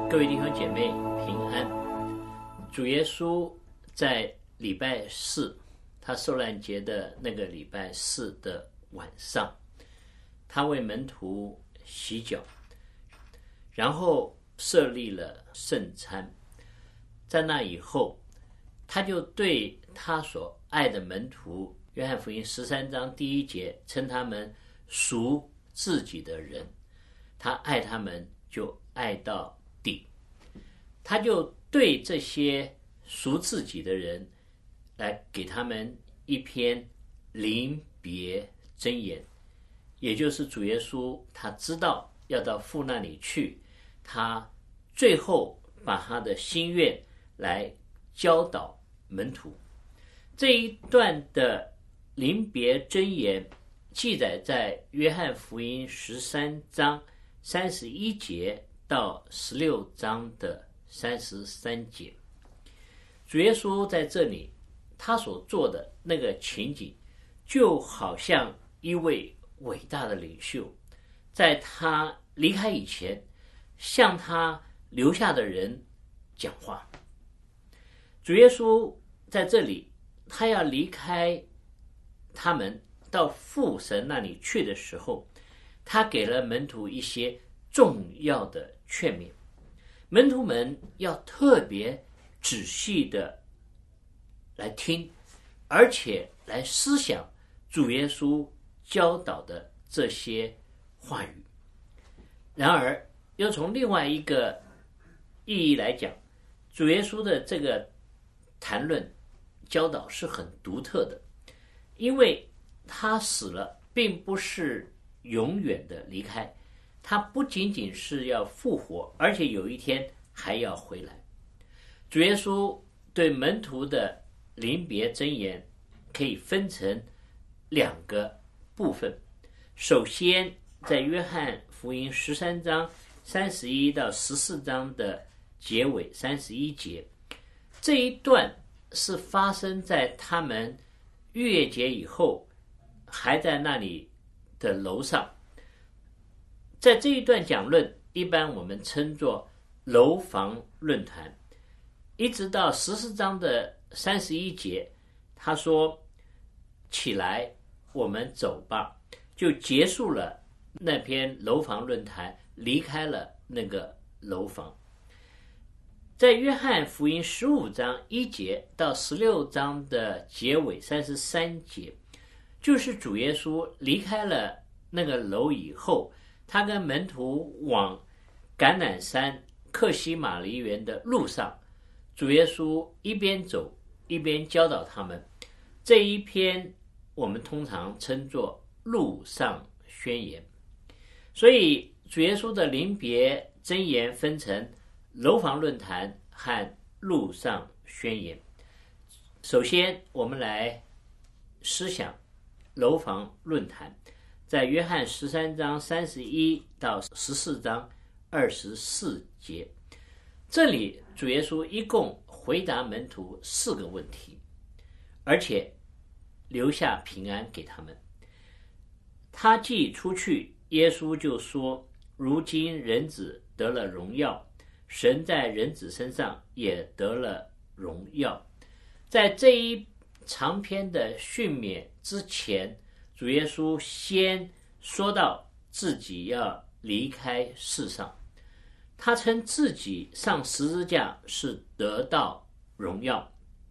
各位弟兄姐妹平安。主耶稣在礼拜四，他受难节的那个礼拜四的晚上，他为门徒洗脚，然后设立了圣餐。在那以后，他就对他所爱的门徒，约翰福音13章第1节称他们属自己的人，他爱他们就爱到底。他就对这些属自己的人来给他们一篇临别箴言，也就是主耶稣他知道要到父那里去，他最后把他的心愿来教导门徒。这一段的临别箴言记载在约翰福音13章31节到16章的33节。主耶稣在这里他所做的那个情景，就好像一位伟大的领袖在他离开以前向他留下的人讲话。主耶稣在这里他要离开他们到父神那里去的时候，他给了门徒一些重要的劝勉，门徒们要特别仔细的来听，而且来思想主耶稣教导的这些话语。然而又从另外一个意义来讲，主耶稣的这个谈论教导是很独特的，因为他死了并不是永远的离开，他不仅仅是要复活，而且有一天还要回来。主耶稣对门徒的临别箴言可以分成2个部分。首先在约翰福音13章31到14章的结尾31节，这一段是发生在他们逾越节以后还在那里的楼上。在这一段讲论一般我们称作楼房论坛，一直到14章的31节，他说起来我们走吧，就结束了那篇楼房论坛，离开了那个楼房。在约翰福音15章1节到16章的结尾33节，就是主耶稣离开了那个楼以后，他跟门徒往橄榄山客西马尼园的路上，主耶稣一边走一边教导他们。这一篇我们通常称作路上宣言。所以主耶稣的临别箴言分成楼房论坛和路上宣言。首先我们来思想楼房论坛，在约翰13章31到14章24节，这里主耶稣一共回答门徒4个问题，而且留下平安给他们。他既出去，耶稣就说，如今人子得了荣耀，神在人子身上也得了荣耀。在这一长篇的训勉之前，主耶稣先说到自己要离开世上，他称自己上十字架是得到荣耀。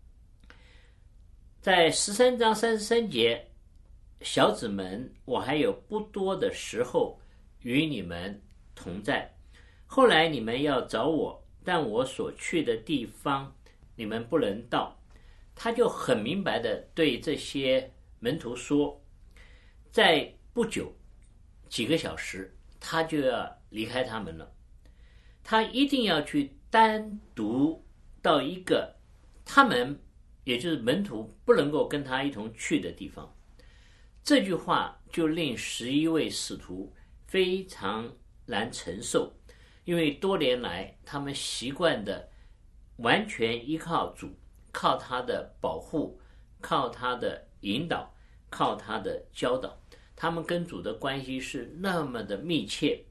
在13章33节，小子们，我还有不多的时候与你们同在，后来你们要找我，但我所去的地方你们不能到。他就很明白的对这些门徒说，在不久几个小时他就要离开他们了，他一定要去单独到一个他们也就是门徒不能够跟他一同去的地方。这句话就令11位使徒非常难承受，因为多年来他们习惯的完全依靠主，靠他的保护，靠他的引导，靠他的教导，他们跟主的关系是那么的密切，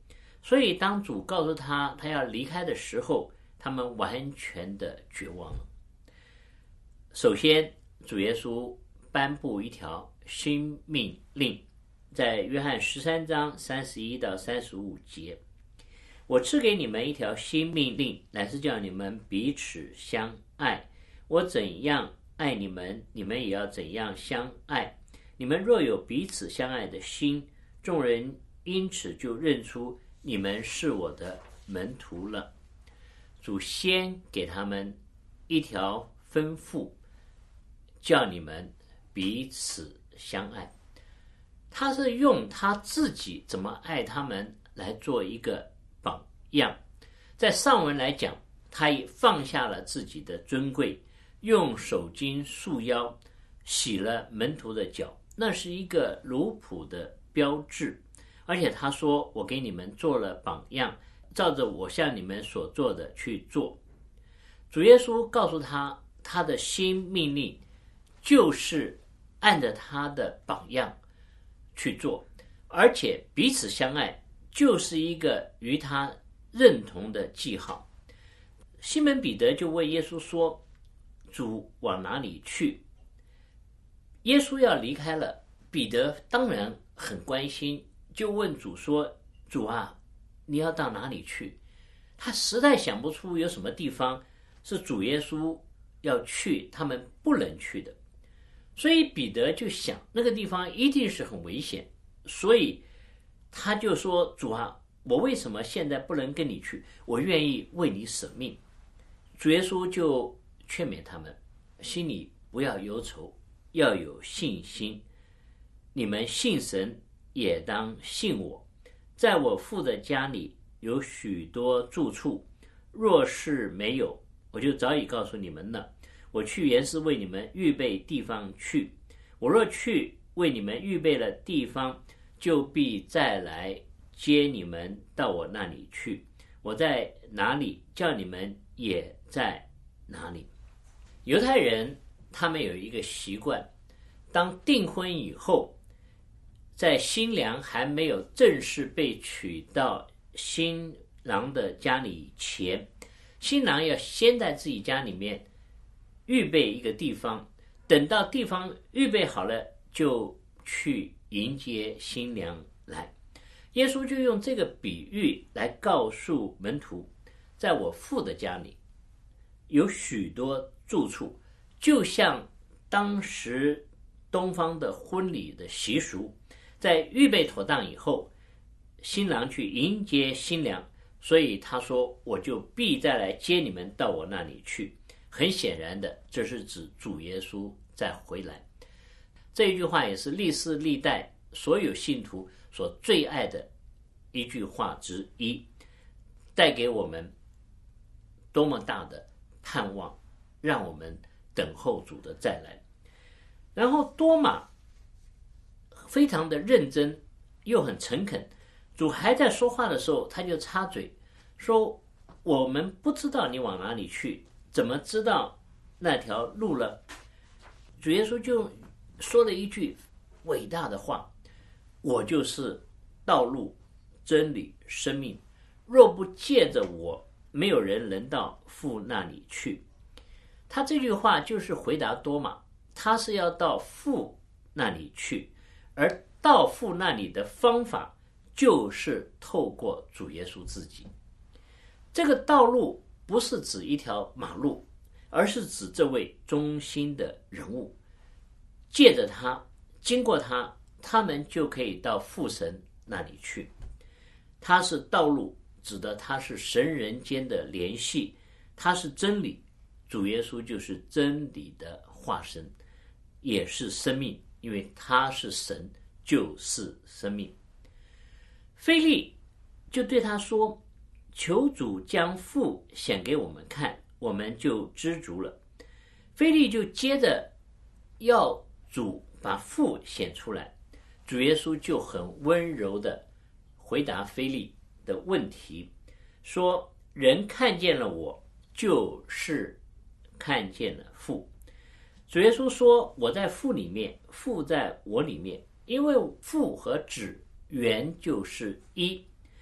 所以当主告诉他要离开的时候，他们完全的绝望了。首先，主耶稣颁布一条新命令，在约翰13章31到35节，我赐给你们一条新命令，乃是叫你们彼此相爱。我怎样爱你们，你们也要怎样相爱。你们若有彼此相爱的心，众人因此就认出你们是我的门徒了。主先给他们一条吩咐，叫你们彼此相爱。他是用他自己怎么爱他们来做一个榜样。在上文来讲，他也放下了自己的尊贵，用手巾束腰，洗了门徒的脚，那是一个奴仆的标志。而且他说，我给你们做了榜样，照着我向你们所做的去做。主耶稣告诉他的新命令就是按着他的榜样去做，而且彼此相爱就是一个与他认同的记号。西门彼得就问耶稣说，主往哪里去？耶稣要离开了，彼得当然很关心，就问主说，主啊，你要到哪里去？他实在想不出有什么地方是主耶稣要去他们不能去的，所以彼得就想那个地方一定是很危险，所以他就说，主啊，我为什么现在不能跟你去？我愿意为你舍命。主耶稣就劝勉他们，心里不要忧愁，要有信心。你们信神，也当信我。在我父的家里有许多住处，若是没有，我就早已告诉你们了。我去原是为你们预备地方去。我若去为你们预备了地方，就必再来接你们到我那里去。我在哪里，叫你们也在哪里。犹太人他们有一个习惯，当订婚以后，在新娘还没有正式被娶到新郎的家里以前，新郎要先在自己家里面预备一个地方，等到地方预备好了，就去迎接新娘来。耶稣就用这个比喻来告诉门徒，在我父的家里有许多住处，就像当时东方的婚礼的习俗，在预备妥当以后，新郎去迎接新娘，所以他说，我就必再来接你们到我那里去。很显然的，这是指主耶稣再回来。这一句话也是历世历代所有信徒所最爱的一句话之一，带给我们多么大的盼望，让我们等候主的再来。然后多马非常的认真又很诚恳，主还在说话的时候，他就插嘴说，我们不知道你往哪里去，怎么知道那条路了？主耶稣就说了一句伟大的话，我就是道路真理生命，若不借着我，没有人能到父那里去。他这句话就是回答多马，他是要到父那里去，而到父那里的方法就是透过主耶稣自己。这个道路不是指一条马路，而是指这位中心的人物，借着他，经过他，他们就可以到父神那里去。他是道路，指的他是神人间的联系，他是真理，主耶稣就是真理的化身，也是生命，因为他是神，就是生命。腓利就对他说，求主将父显给我们看，我们就知足了。腓利就接着要主把父显出来，主耶稣就很温柔的回答腓利的问题，说，人看见了我，就是看见了父。主耶稣说，我在父里面，父在我里面，因为父和子原就是一。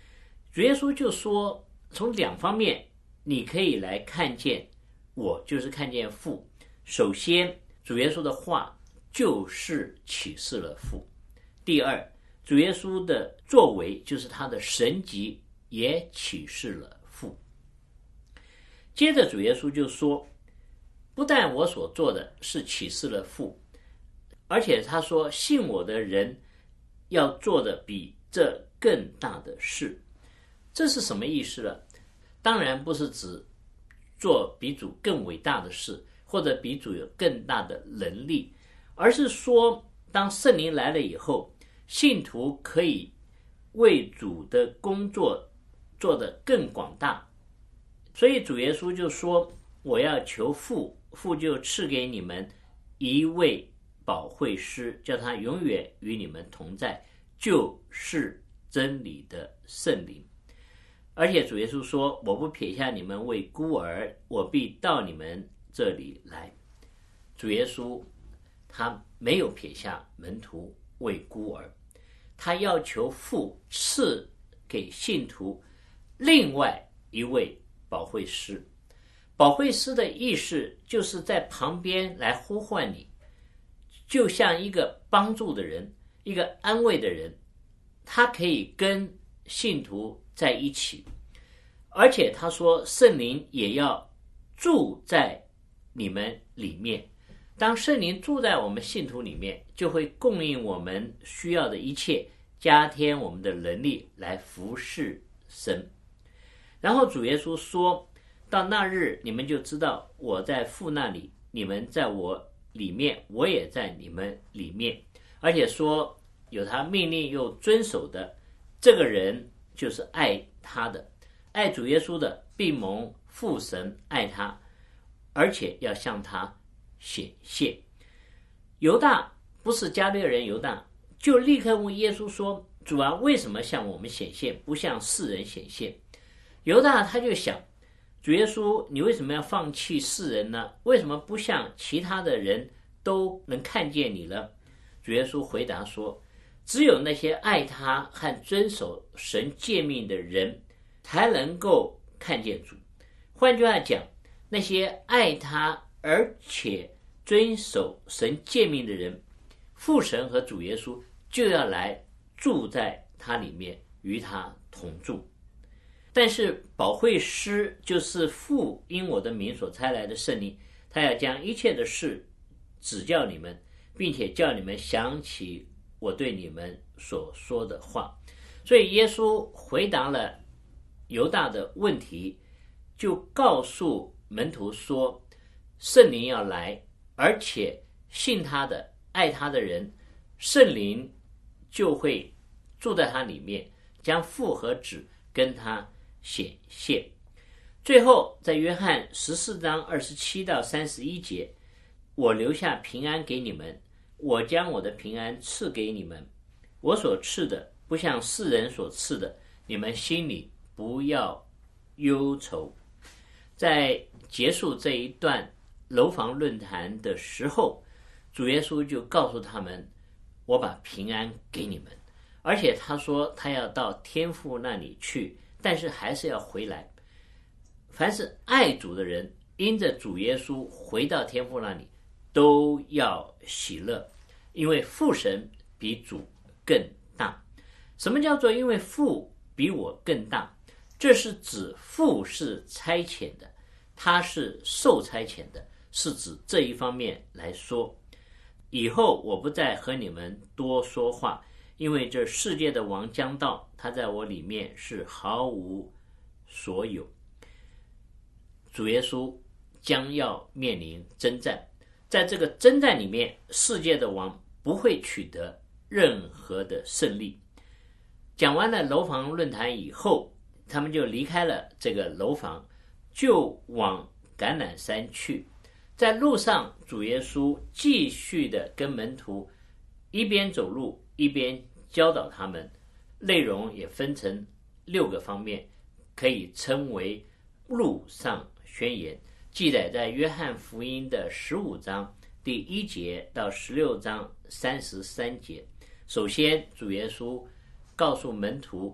主耶稣就说，从两方面你可以来看见我，就是看见父。首先，主耶稣的话就是启示了父。第二，主耶稣的作为就是他的神迹也启示了父。接着主耶稣就说，不但我所做的是启示了父，而且他说信我的人要做的比这更大的事。这是什么意思呢？当然不是指做比主更伟大的事，或者比主有更大的能力，而是说当圣灵来了以后，信徒可以为主的工作做得更广大。所以主耶稣就说，我要求父，父就赐给你们一位保惠师，叫他永远与你们同在，就是真理的圣灵。而且主耶稣说，我不撇下你们为孤儿，我必到你们这里来。主耶稣他没有撇下门徒为孤儿，他要求父赐给信徒另外一位保惠师。保惠师的意思就是在旁边来呼唤你，就像一个帮助的人，一个安慰的人，他可以跟信徒在一起。而且他说圣灵也要住在你们里面。当圣灵住在我们信徒里面，就会供应我们需要的一切，加添我们的能力来服侍神。然后主耶稣说，到那日你们就知道我在父那里，你们在我里面，我也在你们里面。而且说有他命令又遵守的，这个人就是爱他的。爱主耶稣的必蒙父神爱他，而且要向他显现。犹大不是加略人，犹大就立刻问耶稣说，主啊，为什么向我们显现，不向世人显现？犹大他就想，主耶稣，你为什么要放弃世人呢？为什么不像其他的人都能看见你呢？主耶稣回答说，只有那些爱他和遵守神诫命的人才能够看见主。换句话讲，那些爱他而且遵守神诫命的人，父神和主耶稣就要来住在他里面，与他同住。但是保惠师就是父因我的名所差来的圣灵，他要将一切的事指教你们，并且叫你们想起我对你们所说的话。所以耶稣回答了犹大的问题，就告诉门徒说，圣灵要来，而且信他的爱他的人，圣灵就会住在他里面，将父和子跟他显现。最后在约翰14章27到31节，我留下平安给你们，我将我的平安赐给你们，我所赐的不像世人所赐的，你们心里不要忧愁。在结束这一段楼房论坛的时候，主耶稣就告诉他们，我把平安给你们。而且他说他要到天父那里去，但是还是要回来。凡是爱主的人，因着主耶稣回到天父那里，都要喜乐，因为父神比主更大。什么叫做因为父比我更大？这是指父是差遣的，他是受差遣的，是指这一方面来说。以后我不再和你们多说话，因为这世界的王将到，他在我里面是毫无所有。主耶稣将要面临征战，在这个征战里面，世界的王不会取得任何的胜利。讲完了楼房论坛以后，他们就离开了这个楼房，就往橄榄山去。在路上，主耶稣继续的跟门徒一边走路一边教导他们，内容也分成6个方面，可以称为路上宣言，记载在约翰福音的15章第1节到16章33节。首先，主耶稣告诉门徒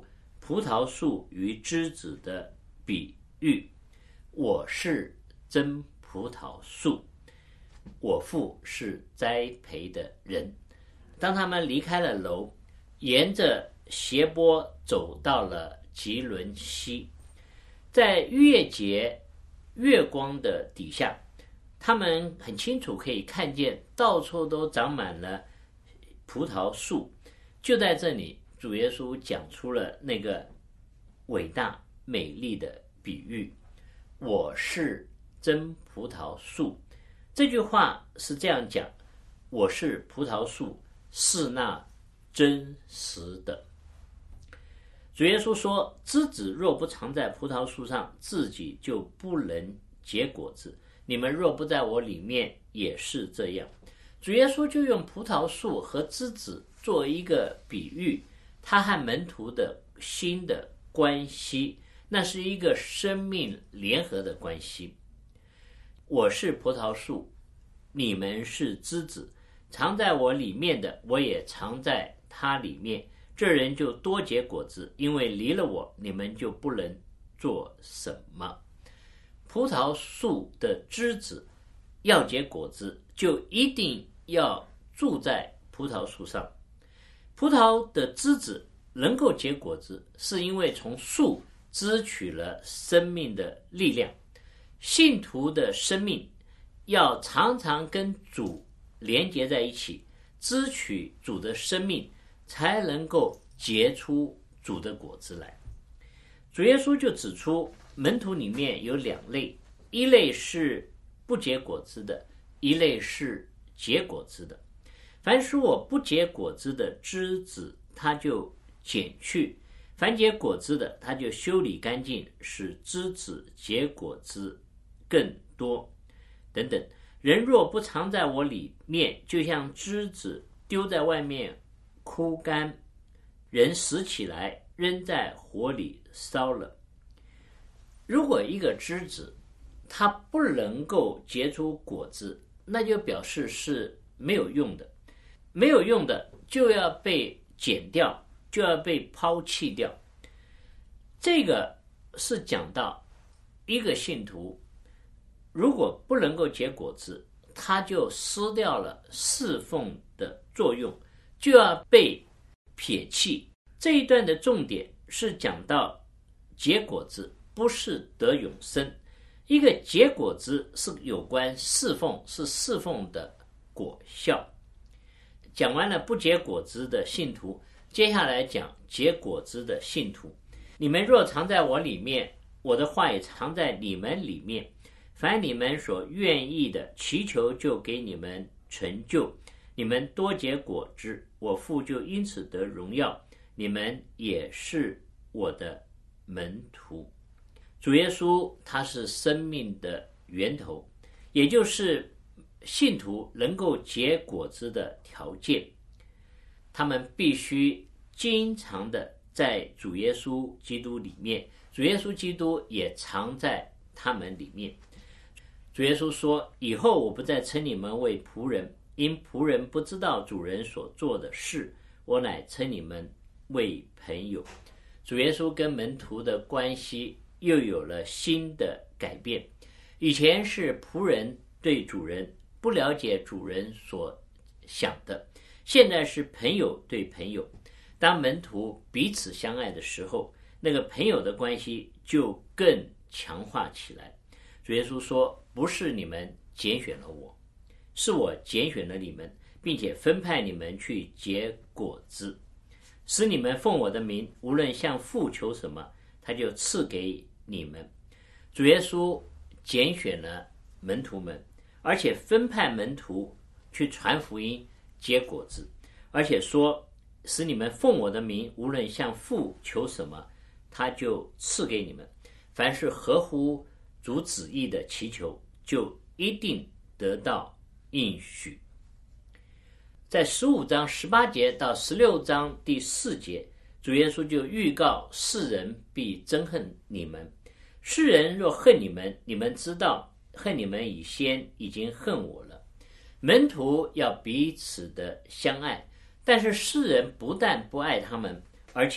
葡萄树与枝子的比喻。我是真葡萄树，我父是栽培的人。当他们离开了楼，沿着斜坡走到了吉伦溪，在逾越节月光的底下，他们很清楚可以看见到处都长满了葡萄树。就在这里，主耶稣讲出了那个伟大美丽的比喻，我是真葡萄树。这句话是这样讲，我是葡萄树，是那真实的。主耶稣说，枝子若不藏在葡萄树上，自己就不能结果子，你们若不在我里面，也是这样。主耶稣就用葡萄树和枝子做一个比喻，他和门徒的新的关系，那是一个生命联合的关系。我是葡萄树，你们是枝子，藏在我里面的，我也藏在他里面，这人就多结果子，因为离了我，你们就不能做什么。葡萄树的枝子要结果子，就一定要住在葡萄树上。葡萄的枝子能够结果子，是因为从树支取了生命的力量。信徒的生命要常常跟主连结在一起，支取主的生命，才能够结出主的果子来。主耶稣就指出，门徒里面有两类，一类是不结果子的，一类是结果子的。凡是我不结果子的枝子，它就剪去；凡结果子的，它就修理干净，使枝子结果子更多。等等，人若不藏在我里面，就像枝子丢在外面枯干，人拾起来扔在火里烧了。如果一个枝子它不能够结出果子，那就表示是没有用的，没有用的就要被剪掉，就要被抛弃掉。这个是讲到一个信徒如果不能够结果子，他就失掉了侍奉的作用，就要被撇弃。这一段的重点是讲到结果子不是得永生，一个结果子是有关侍奉，是侍奉的果效。讲完了不结果子的信徒，接下来讲结果子的信徒。你们若藏在我里面，我的话也藏在你们里面，凡你们所愿意的，祈求就给你们成就。你们多结果子，我父就因此得荣耀，你们也是我的门徒。主耶稣他是生命的源头，也就是信徒能够结果子的条件。他们必须经常的在主耶稣基督里面，主耶稣基督也藏在他们里面。主耶稣说，以后我不再称你们为仆人，因仆人不知道主人所做的事，我乃称你们为朋友。主耶稣跟门徒的关系又有了新的改变。以前是仆人对主人不了解主人所想的，现在是朋友对朋友。当门徒彼此相爱的时候，那个朋友的关系就更强化起来。主耶稣说，不是你们拣选了我，是我拣选了你们，并且分派你们去结果子，使你们奉我的名，无论向父求什么，他就赐给你们。主耶稣拣选了门徒们，而且分派门徒去传福音结果子，而且说使你们奉我的名，无论向父求什么，他就赐给你们。凡是合乎主旨意的祈求，就一定得到应许。在15章18节到16章第4节，主耶稣就预告世人必憎恨你们。世人若恨你们，你们知道恨你们以先已经恨我了。门徒要彼此的相爱，但是世人不但不爱他们，而且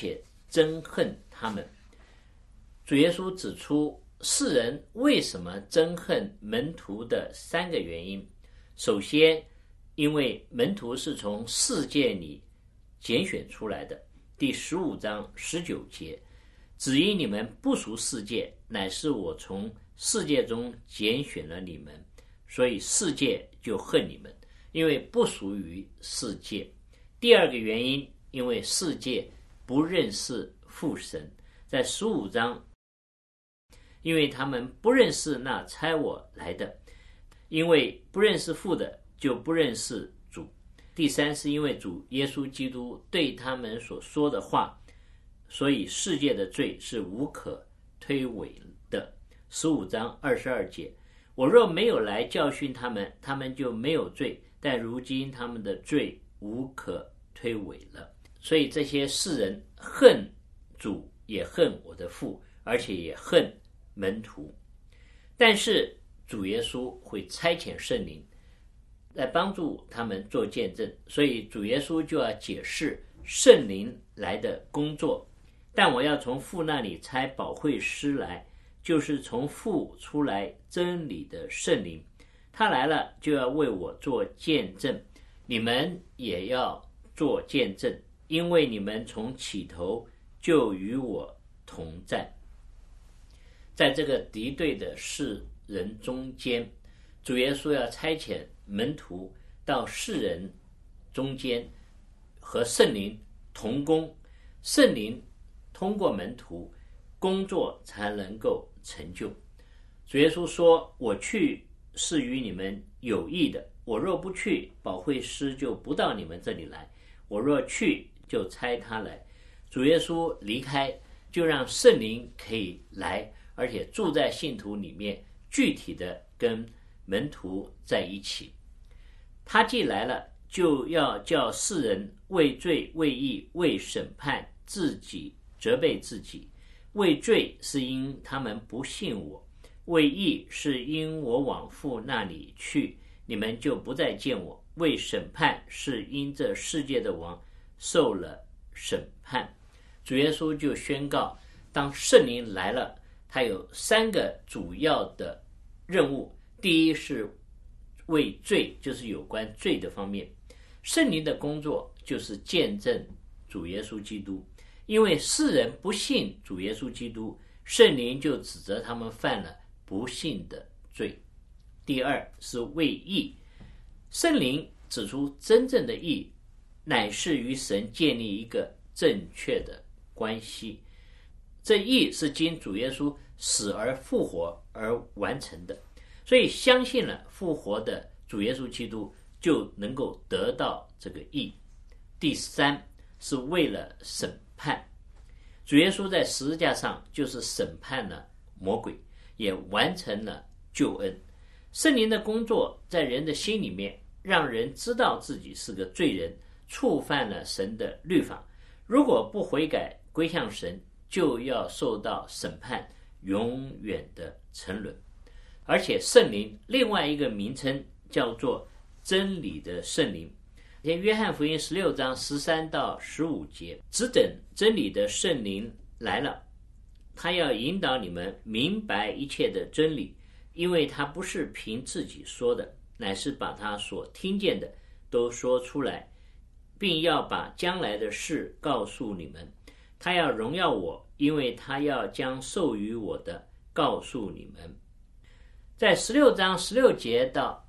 憎恨他们。主耶稣指出世人为什么憎恨门徒的3个原因。首先，因为门徒是从世界里拣选出来的，第15章19节，只因你们不属世界，乃是我从世界中拣选了你们，所以世界就恨你们，因为不属于世界。第2个原因，因为世界不认识父神，在15章，因为他们不认识那差我来的，因为不认识父的，就不认识主。第3是因为主耶稣基督对他们所说的话，所以世界的罪是无可推诿的。15章22节，我若没有来教训他们，他们就没有罪，但如今他们的罪无可推诿了。所以这些世人恨主，也恨我的父，而且也恨门徒。但是主耶稣会差遣圣灵来帮助他们做见证，所以主耶稣就要解释圣灵来的工作。但我要从父那里差保惠师来，就是从父出来真理的圣灵，他来了就要为我做见证，你们也要做见证，因为你们从起头就与我同在。在这个敌对的世人中间，主耶稣要差遣门徒到世人中间和圣灵同工，圣灵通过门徒工作才能够成就。主耶稣说，我去是与你们有益的，我若不去，保惠师就不到你们这里来，我若去，就差他来。主耶稣离开，就让圣灵可以来，而且住在信徒里面，具体的跟门徒在一起。他既来了，就要叫世人为罪为义为审判自己责备自己。为罪是因他们不信我，为义是因我往父那里去，你们就不再见我。为审判是因这世界的王受了审判。主耶稣就宣告，当圣灵来了，他有3个主要的任务。第一是为罪，就是有关罪的方面。圣灵的工作就是见证主耶稣基督，因为世人不信主耶稣基督，圣灵就指责他们犯了不信的罪。第2是为义，圣灵指出真正的义乃是与神建立一个正确的关系，这义是经主耶稣死而复活而完成的，所以相信了复活的主耶稣基督，就能够得到这个义。第3是为了审判，主耶稣在十字架上就是审判了魔鬼，也完成了救恩。圣灵的工作在人的心里面，让人知道自己是个罪人，触犯了神的律法，如果不悔改归向神，就要受到审判，永远的沉沦。而且圣灵另外一个名称叫做真理的圣灵。约翰福音16章13到15节，只等真理的圣灵来了，他要引导你们明白一切的真理，因为他不是凭自己说的，乃是把他所听见的都说出来，并要把将来的事告诉你们。他要荣耀我，因为他要将授予我的告诉你们。在16章16节到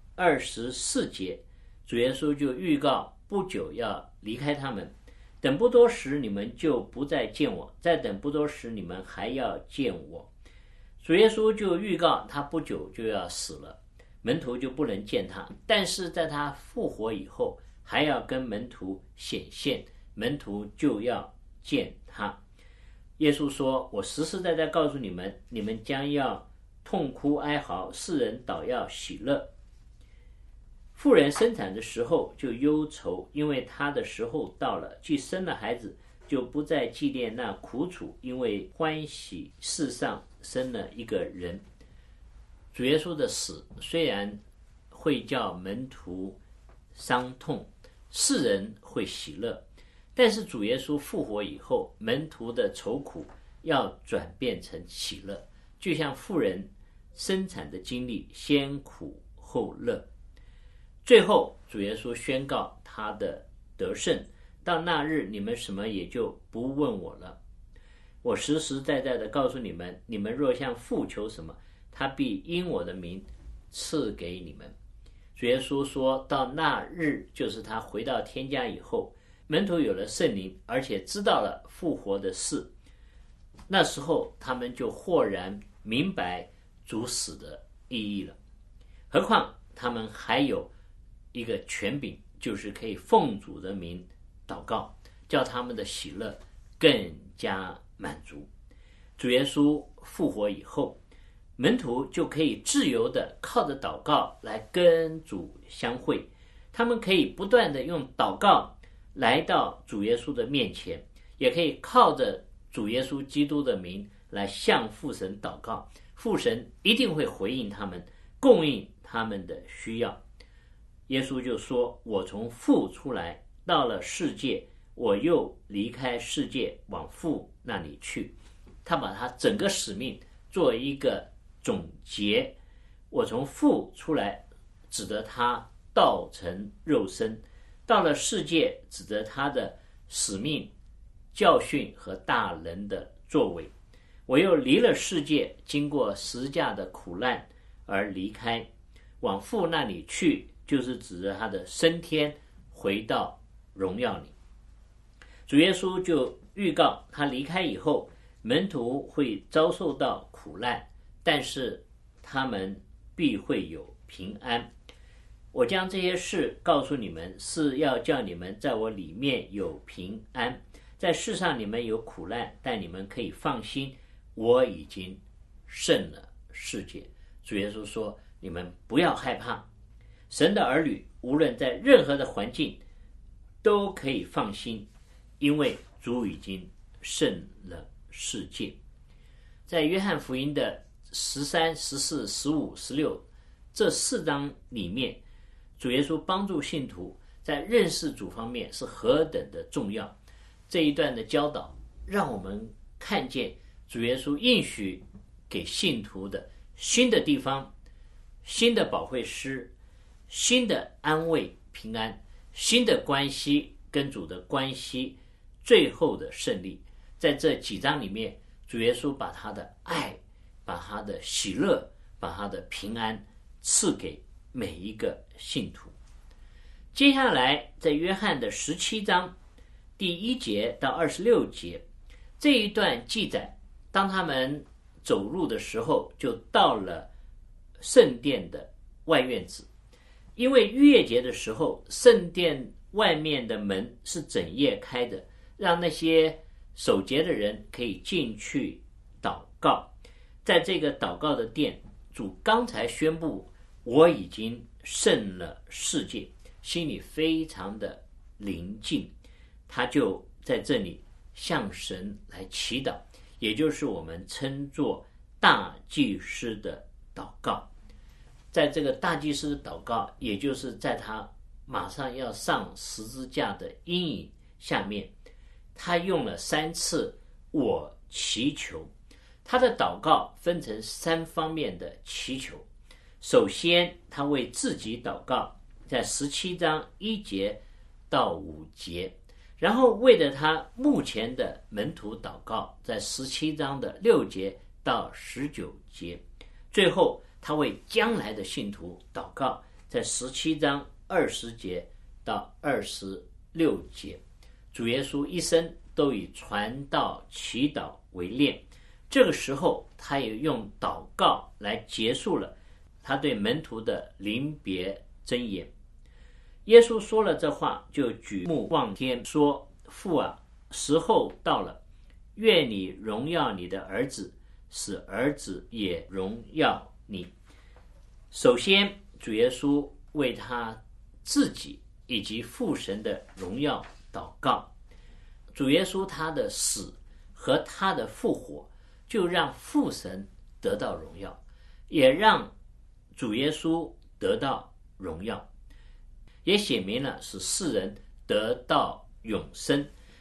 24节，主耶稣就预告不久要离开他们，等不多时你们就不再见我，再等不多时你们还要见我。主耶稣就预告他不久就要死了，门徒就不能见他，但是在他复活以后还要跟门徒显现，门徒就要见他。耶稣说，我实实在在告诉你们，你们将要痛哭哀嚎，世人倒要喜乐。妇人生产的时候就忧愁，因为她的时候到了，既生了孩子，就不再纪念那苦楚，因为欢喜世上生了一个人。主耶稣的死虽然会叫门徒伤痛，世人会喜乐， 但是主耶稣复活以后，门徒的愁苦要转变成喜乐，就像妇人生产的经历，先苦后乐。最后主耶稣宣告他的得胜，到那日你们什么也就不问我了。我实实在在的告诉你们，你们若向父求什么，他必因我的名赐给你们。主耶稣说到那日，就是他回到天家以后，门徒有了圣灵，而且知道了复活的事，那时候他们就豁然明白主死的意义了。何况他们还有一个权柄，就是可以奉主的名祷告，叫他们的喜乐更加满足。主耶稣复活以后，门徒就可以自由的靠着祷告来跟主相会，他们可以不断的用祷告来到主耶稣的面前，也可以靠着主耶稣基督的名来向父神祷告，父神一定会回应他们，供应他们的需要。耶稣就说，我从父出来，到了世界，我又离开世界往父那里去。他把他整个使命做一个总结，我从父出来指得他道成肉身，到了世界指得他的使命、教训和大能的作为。我又离了世界，经过十架的苦难而离开，往父那里去，就是指着他的升天，回到荣耀里。主耶稣就预告他离开以后，门徒会遭受到苦难，但是他们必会有平安。我将这些事告诉你们，是要叫你们在我里面有平安。在世上你们有苦难，但你们可以放心，我已经胜了世界。主耶稣说，你们不要害怕。神的儿女无论在任何的环境都可以放心，因为主已经胜了世界。在约翰福音的13、14、15、16这4章里面，主耶稣帮助信徒在认识主方面是何等的重要。这一段的教导让我们看见主耶稣应许给信徒的新的地方、新的保惠师、新的安慰平安、新的关系跟主的关系，最后的胜利。在这几章里面，主耶稣把他的爱、把他的喜乐、把他的平安赐给每一个信徒。接下来在约翰的17章第1节到26节，这一段记载，当他们走路的时候，就到了圣殿的外院子。因为逾越节的时候，圣殿外面的门是整夜开的，让那些守节的人可以进去祷告。在这个祷告的殿，主刚才宣布我已经胜了世界，心里非常的宁静，他就在这里向神来祈祷，也就是我们称作大祭司的祷告。在这个大祭司的祷告，也就是在他马上要上十字架的阴影下面，他用了3次我祈求。他的祷告分成3方面的祈求。首先他为自己祷告，在17章1节到5节，然后为了他目前的门徒祷告，在17章的6节到19节，最后他为将来的信徒祷告，在17章20节到26节。主耶稣一生都以传道祈祷为念，这个时候他也用祷告来结束了他对门徒的临别箴言。耶稣说了这话，就举目望天说，父啊，时候到了，愿你荣耀你的儿子，使儿子也荣耀你。首先主耶稣为他自己以及父神的荣耀祷告。主耶稣他的死和他的复活，就让父神得到荣耀，也让主耶稣得到荣耀，也写明了使世人得到永生。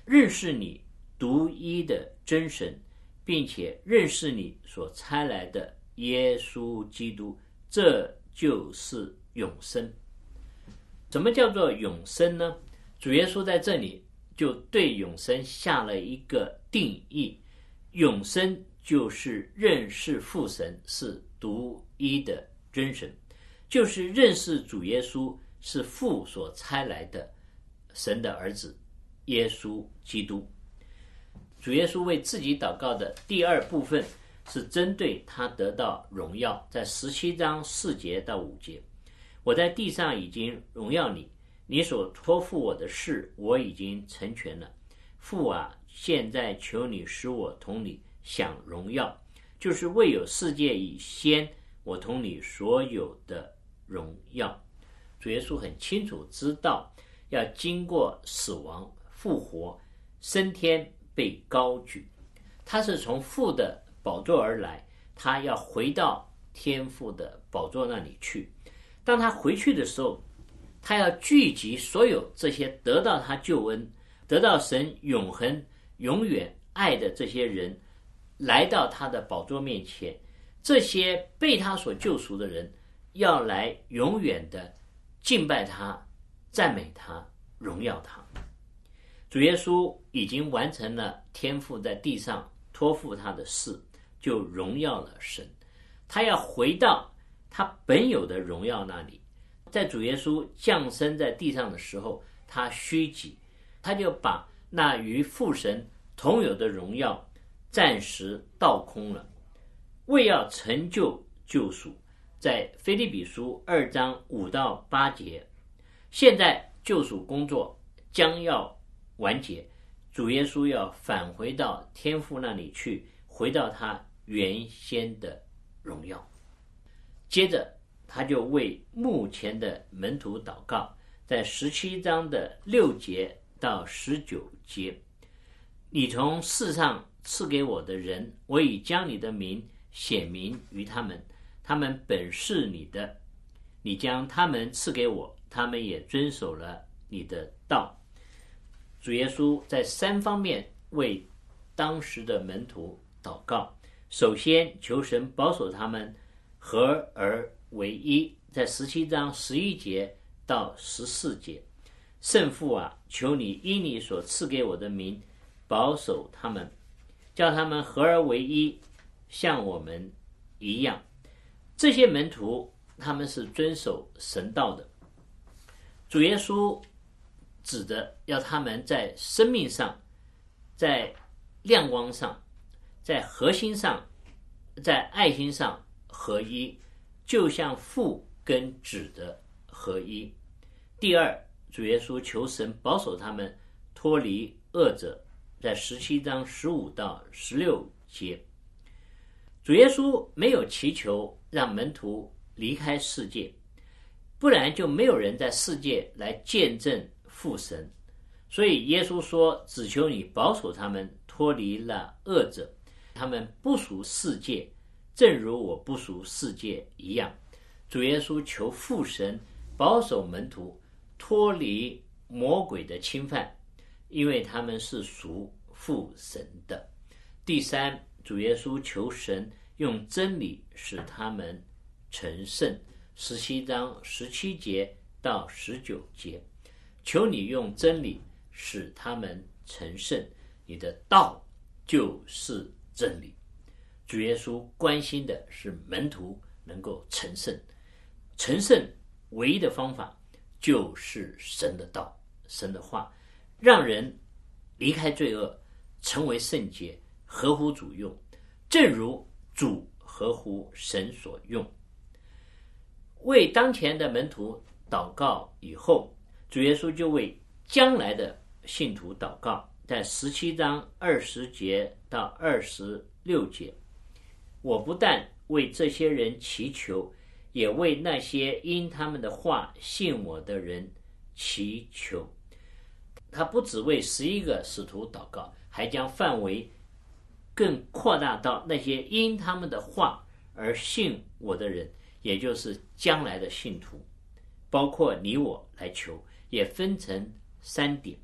认识你独一的真神，并且认识你所差来的耶稣基督，这就是永生。什么叫做永生呢？主耶稣在这里就对永生下了一个定义，永生就是认识父神是独一的真神，就是认识主耶稣是父所差来的神的儿子耶稣基督。主耶稣为自己祷告的第二部分是针对他得到荣耀，在17章4节到5节，我在地上已经荣耀你，你所托付我的事我已经成全了。父啊，现在求你使我同你享荣耀，就是未有世界以先我同你所有的荣耀。主耶稣很清楚知道要经过死亡复活升天被高举，他是从父的宝座而来，他要回到天父的宝座那里去。当他回去的时候，他要聚集所有这些得到他救恩、得到神永恒永远爱的这些人，来到他的宝座面前。这些被他所救赎的人要来永远的敬拜他、赞美他、荣耀他。主耶稣已经完成了天父在地上托付他的事，就荣耀了神。他要回到他本有的荣耀那里。在主耶稣降生在地上的时候，他虚己，他就把那与父神同有的荣耀暂时倒空了，为要成就救赎。在腓立比书2章5到8节，现在救赎工作将要完结，主耶稣要返回到天父那里去，回到他原先的荣耀。接着他就为目前的门徒祷告，在17章的6节到19节，你从世上赐给我的人，我已将你的名显明于他们，他们本是你的，你将他们赐给我，他们也遵守了你的道。主耶稣在3方面为当时的门徒祷告。首先求神保守他们合而为一，在17章11节到14节，圣父啊，求你依你所赐给我的名保守他们，叫他们合而为一，像我们一样。这些门徒他们是遵守神道的，主耶稣指的要他们在生命上、在亮光上、在核心上、在爱心上合一，就像父跟子的合一。第二，主耶稣求神保守他们脱离恶者，在17章15到16节。主耶稣没有祈求让门徒离开世界，不然就没有人在世界来见证父神。所以耶稣说，只求你保守他们脱离了恶者，他们不属世界，正如我不属世界一样。主耶稣求父神保守门徒脱离魔鬼的侵犯，因为他们是属父神的。第三，主耶稣求神用真理使他们成圣，17章17节到19节，求你用真理使他们成圣，你的道就是真理。主耶稣关心的是门徒能够成圣，成圣唯一的方法就是神的道、神的话，让人离开罪恶，成为圣洁，合乎主用，正如主合乎神所用。为当前的门徒祷告以后，主耶稣就为将来的信徒祷告，在17章20节到26节，我不但为这些人祈求，也为那些因他们的话信我的人祈求。他不只为11个使徒祷告，还将范围更扩大到那些因他们的话而信我的人，也就是将来的信徒，包括你我来求，也分成3点。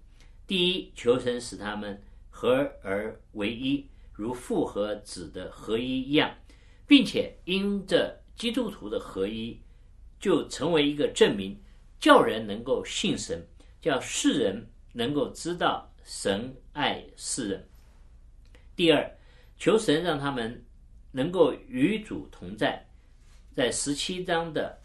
第一，求神使他们合而为一，如父和子的合一一样，并且因着基督徒的合一，就成为一个证明，叫人能够信神，叫世人能够知道神爱世人。第二，求神让他们能够与主同在，在17章的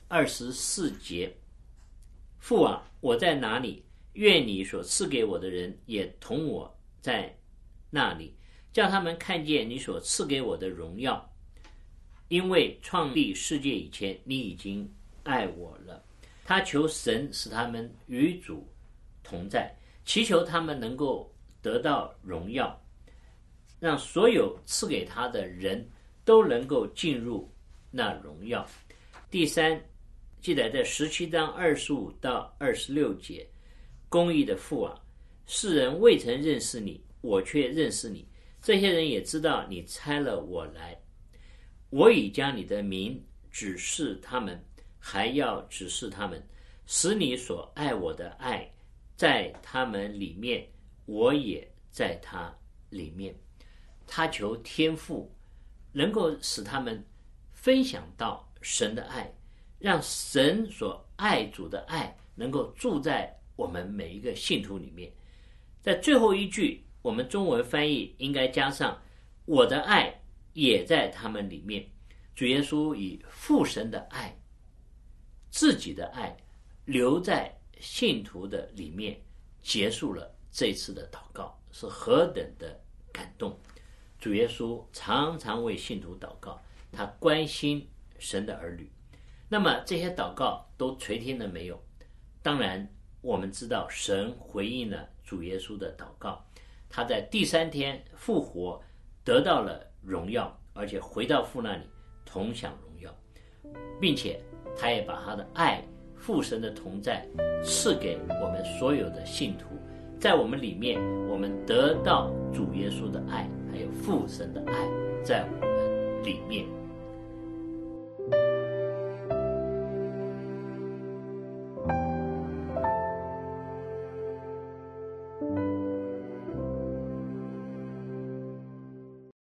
24节，父啊，我在哪里？愿你所赐给我的人也同我在那里，叫他们看见你所赐给我的荣耀。因为创立世界以前，你已经爱我了。他求神使他们与主同在，祈求他们能够得到荣耀，让所有赐给他的人都能够进入那荣耀。第三，记载在17章25到26节，公义的父啊，世人未曾认识你，我却认识你，这些人也知道你差了我来。我已将你的名指示他们，还要指示他们，使你所爱我的爱在他们里面，我也在他里面。他求天父能够使他们分享到神的爱，让神所爱主的爱能够住在我们每一个信徒里面。在最后一句，我们中文翻译应该加上我的爱也在他们里面。主耶稣以父神的爱，自己的爱留在信徒的里面，结束了这次的祷告，是何等的感动。主耶稣常常为信徒祷告，他关心神的儿女。那么这些祷告都垂听了没有？当然我们知道神回应了主耶稣的祷告，他在第3天复活，得到了荣耀，而且回到父那里同享荣耀，并且他也把他的爱，父神的同在赐给我们所有的信徒。在我们里面，我们得到主耶稣的爱，还有父神的爱在我们里面。